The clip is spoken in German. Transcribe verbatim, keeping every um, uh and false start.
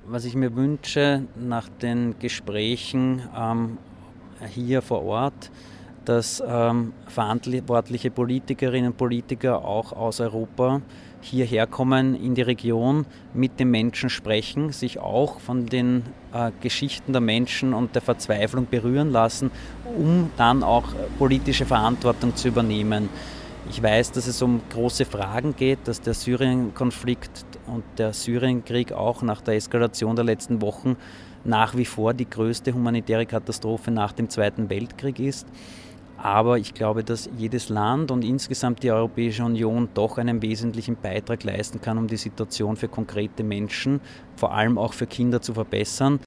Was ich mir wünsche nach den Gesprächen ähm, hier vor Ort, dass ähm, verantwortliche Politikerinnen und Politiker auch aus Europa hierher kommen in die Region, mit den Menschen sprechen, sich auch von den äh, Geschichten der Menschen und der Verzweiflung berühren lassen, um dann auch politische Verantwortung zu übernehmen. Ich weiß, dass es um große Fragen geht, dass der Syrien-Konflikt und der Syrienkrieg auch nach der Eskalation der letzten Wochen nach wie vor die größte humanitäre Katastrophe nach dem Zweiten Weltkrieg ist. Aber ich glaube, dass jedes Land und insgesamt die Europäische Union doch einen wesentlichen Beitrag leisten kann, um die Situation für konkrete Menschen, vor allem auch für Kinder, zu verbessern.